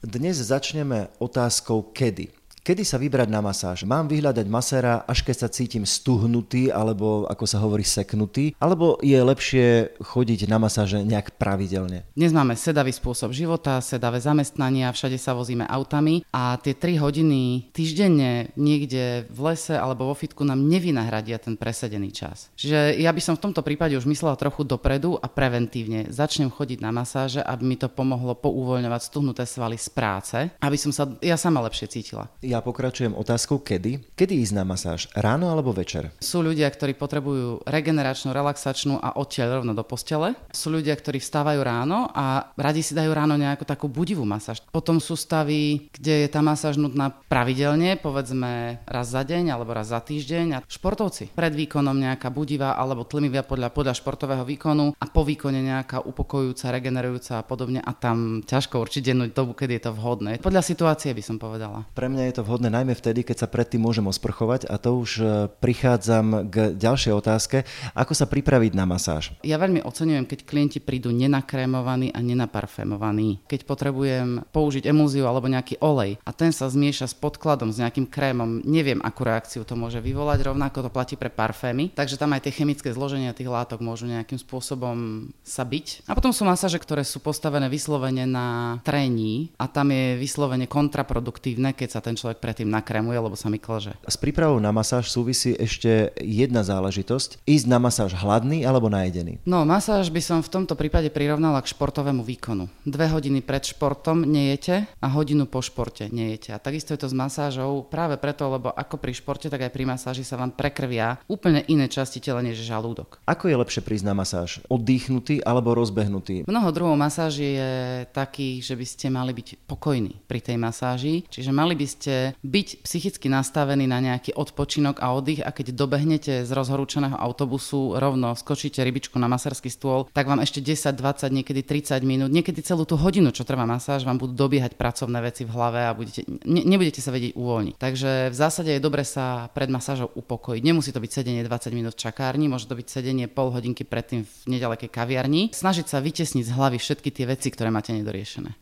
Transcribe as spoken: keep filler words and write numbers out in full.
Dnes začneme otázkou kedy. Kedy sa vybrať na masáž? Mám vyhľadať maséra, až keď sa cítim stuhnutý, alebo ako sa hovorí seknutý, alebo je lepšie chodiť na masáže nejak pravidelne? Dnes máme sedavý spôsob života, sedavé zamestnania, všade sa vozíme autami a tie tri hodiny týždenne niekde v lese alebo vo fitku nám nevynahradia ten presedený čas. Čiže ja by som v tomto prípade už myslela trochu dopredu a preventívne. Začnem chodiť na masáže, aby mi to pomohlo pouvoľňovať stuhnuté svaly z práce, aby som sa ja sama lepšie cítila. Ja pokračujem otázkou kedy. Kedy ísť na masáž? Ráno alebo večer? Sú ľudia, ktorí potrebujú regeneračnú, relaxačnú a odtiaľ rovno do postele. Sú ľudia, ktorí vstávajú ráno a radi si dajú ráno nejakú takú budivú masáž. Potom sú stavy, kde je tá masáž nutná pravidelne, povedzme raz za deň alebo raz za týždeň. A športovci pred výkonom nejaká budivá alebo tlmivá podľa, podľa športového výkonu a po výkone nejaká upokojujúca, regenerujúca a podobne. A tam ťažko určiť dennú dobu, kedy je to vhodné. Podľa situácie by som povedala. Pre mňa je to vhodné najmä vtedy, keď sa predtým môžem osprchovať, a to už prichádzam k ďalšej otázke, ako sa pripraviť na masáž. Ja veľmi oceňujem, keď klienti prídu nenakrémovaní a nenaparfémovaní. Keď potrebujem použiť emúziu alebo nejaký olej a ten sa zmieša s podkladom, s nejakým krémom, neviem, akú reakciu to môže vyvolať, rovnako to platí pre parfémy, takže tam aj tie chemické zloženia tých látok môžu nejakým spôsobom sa byť. A potom sú masáže, ktoré sú postavené vyslovene na trení a tam je vyslovene kontraproduktívne, keď sa ten človek predtým nakrémuje, lebo sa mi klže. S prípravou na masáž súvisí ešte jedna záležitosť. Ísť na masáž hladný alebo najedený? No, masáž by som v tomto prípade prirovnala k športovému výkonu. Dve hodiny pred športom nejete a hodinu po športe nejete. A takisto je to s masážou práve preto, lebo ako pri športe, tak aj pri masáži sa vám prekrvia úplne iné časti tela než žalúdok. Ako je lepšie prísť na masáž? Oddychnutý alebo rozbehnutý? Mnoho druhov masáži je takých, že by ste mali byť pokojní pri tej masáži, čiže mali by ste byť psychicky nastavený na nejaký odpočinok a oddych a keď dobehnete z rozhorúčeného autobusu, rovno skočíte rybičku na masársky stôl, tak vám ešte desať, dvadsať, niekedy tridsať minút, niekedy celú tú hodinu, čo trvá masáž, vám budú dobiehať pracovné veci v hlave a budete, ne, nebudete sa vedieť uvoľniť. Takže v zásade je dobre sa pred masážou upokojiť. Nemusí to byť sedenie dvadsať minút v čakárni, môže to byť sedenie pol hodinky predtým v nedalekej kaviarni. Snažiť sa vytesniť z hlavy všetky tie veci, ktoré máte nedoriešené.